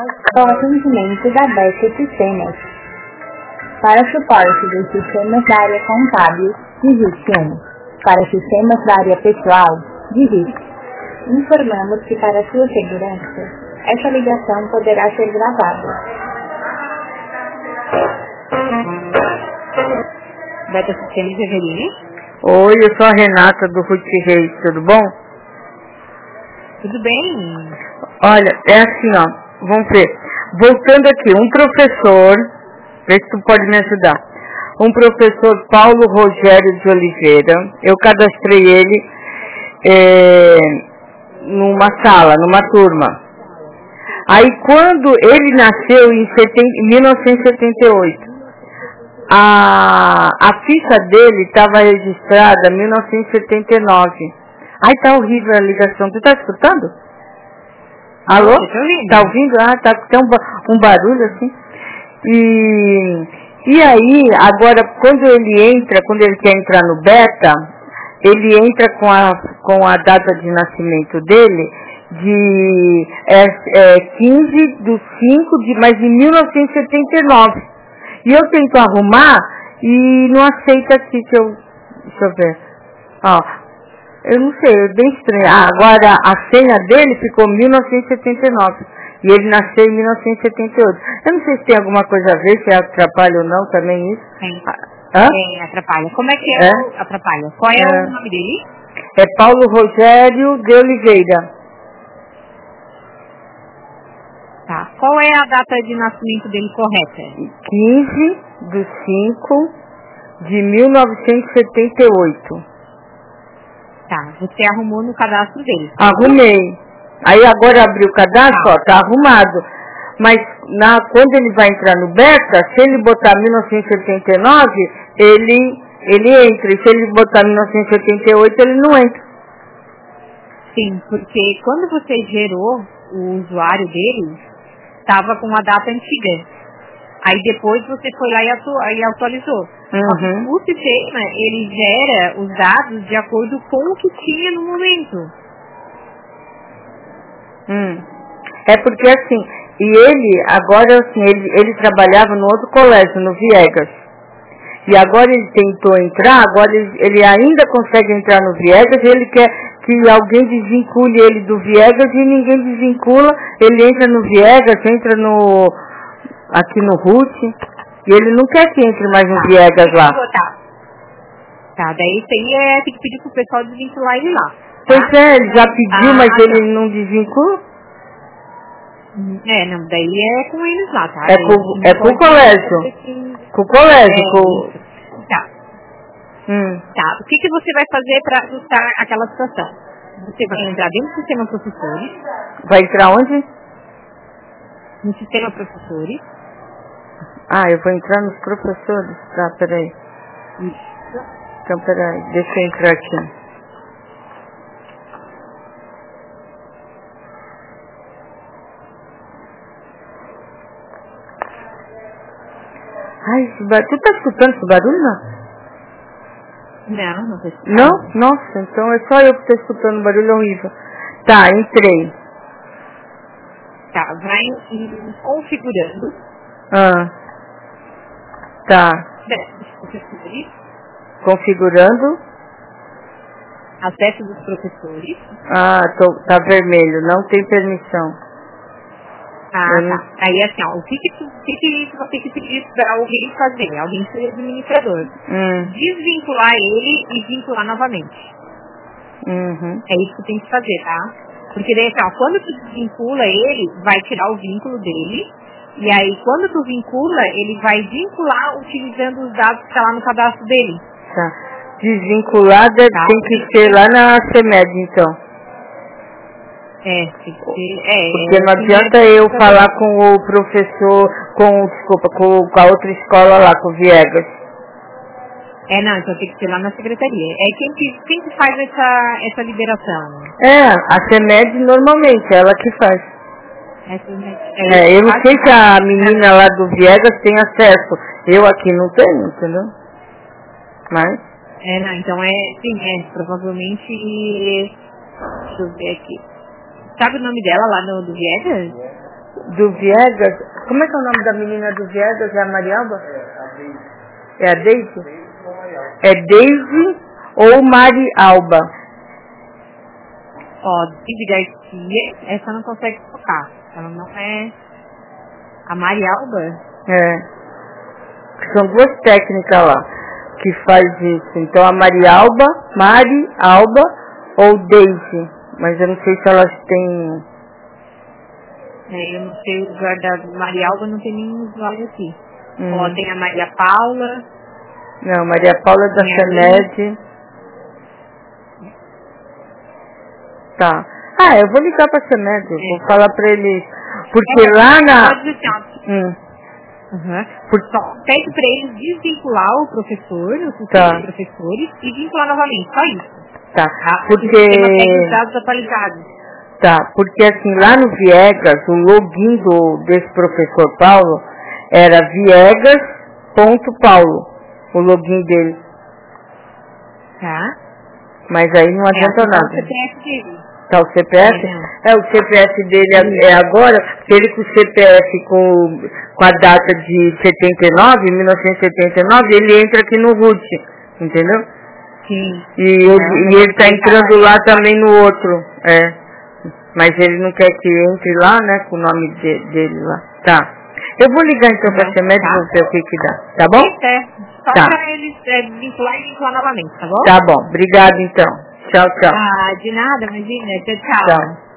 com o atendimento da Beca Sistemas. Para suporte dos sistemas da área contábil, digite 1. Para sistemas da área pessoal, digite. Informamos que para sua segurança, essa ligação poderá ser gravada. Beca Sistemas, Eveline? Oi, eu sou a Renata do Ruth Reis, tudo bom? Tudo bem? Olha, é assim, ó, vamos ver. Voltando aqui, um professor, vê se tu pode me ajudar. Um professor Paulo Rogério de Oliveira, eu cadastrei ele numa sala, numa turma. Aí quando ele nasceu em 1978, a ficha dele estava registrada em 1979. Ai, tá horrível a ligação. Tu tá escutando? Alô? Tá ouvindo? Ah, tá. Tem um barulho assim. E aí, agora, quando ele quer entrar no beta, ele entra com a data de nascimento dele de 15/5, mas de 1979. E eu tento arrumar e não aceita aqui que eu... Deixa eu ver. Ó. Eu não sei, é bem estranho. Agora a senha dele ficou 1979 e ele nasceu em 1978. Eu não sei se tem alguma coisa a ver, se atrapalha ou não também isso. Tem. Hã? Atrapalha. Como é que atrapalha? Qual é o nome dele? É Paulo Rogério de Oliveira. Tá. Qual é a data de nascimento dele correta? 15/5/1978. Tá, você arrumou no cadastro dele. Arrumei. Aí agora abriu o cadastro, ó, tá arrumado. Mas quando ele vai entrar no beta, se ele botar 1979, ele entra. E se ele botar 1978, ele não entra. Sim, porque quando você gerou o usuário dele, estava com uma data antiga. Aí depois você foi lá e atualizou. Uhum. O sistema, ele gera os dados de acordo com o que tinha no momento. É porque assim, e ele, agora assim, ele trabalhava no outro colégio, no Viegas. E agora ele tentou entrar, agora ele ainda consegue entrar no Viegas, ele quer que alguém desvincule ele do Viegas e ninguém desvincula, ele entra no Viegas, entra aqui no Ruth, e ele não quer que entre mais no Viegas lá. Tá, daí tem que pedir pro pessoal desvincular ele lá. Tá? Pois é, ele já pediu, mas ele não desvincula? Não, daí é com eles lá, tá? É com o colégio. Com o colégio. Tá. Tá, o que você vai fazer para ajustar aquela situação? Você vai entrar dentro do sistema professores. Vai entrar onde? No sistema professores. Eu vou entrar nos professores. Tá, peraí. Então, peraí, deixa eu entrar aqui. Ai, esse barulho. Tu tá escutando esse barulho, não? Não tô escutando. Não? Nossa, então é só eu que tô escutando um barulho horrível. Tá, entrei. Tá, vai em configurando. Tá. Configurando. Acesso dos professores. Tá vermelho, não tem permissão. Tá. Aí assim, o que você tem que pedir para alguém fazer? Alguém ser administrador. Desvincular ele e vincular novamente. É isso que tem que fazer, tá? Porque daí assim, quando tu desvincula ele, vai tirar o vínculo dele. E aí, quando tu vincula, ele vai vincular utilizando os dados que está lá no cadastro dele. Tá. Desvinculada tem que ser lá na CEMED, então. Tem que ser. Porque não adianta eu falar com o professor, com a outra escola lá, com o Viegas. Não, então tem que ser lá na secretaria. Quem que faz essa liberação? A CEMED normalmente, ela que faz. Eu não sei se a menina lá do Viegas tem acesso. Eu aqui não tenho, entendeu? Mas... não, então provavelmente... Deixa eu ver aqui. Sabe o nome dela lá do Viegas? do Viegas. Como é que é o nome da menina do Viegas? É a Marialba? É a Deise? É Deise ou Marialba? Ó, Deise Garcia, essa não consegue tocar. Ela não é... A Marialba? São duas técnicas lá que faz isso. Então a Marialba ou Deise. Mas eu não sei se elas têm... eu não sei o lugar da Marialba, não tem nenhum usuário aqui. Ó, tem a Maria Paula. Não, Maria Paula da CEMED. Tá. Eu vou ligar pra CEMED, vou falar pra eles. Porque lá na... Pede pra eles desvincular o professor, o sistema de professores, e vincular novamente, só isso. Tá, porque... O sistema tem os dados atualizados. Tá, porque assim, lá no Viegas, o login desse professor Paulo era viegas.paulo, o login dele. Tá. Mas aí não adianta nada. O CPF dele. Tá, o CPF? O CPF dele é agora, porque ele com o CPF com a data de 1979, ele entra aqui no RUT, entendeu? Sim. E ele tá entrando lá também no outro, Mas ele não quer que entre lá, né, com o nome dele lá. Tá. Eu vou ligar então pra CEMED e vou ver o que dá, tá bom? Só pra eles vincular e vincular novamente, tá bom? Tá bom, obrigado então. Tchau, tchau. De nada, imagina. Tchau. Tchau.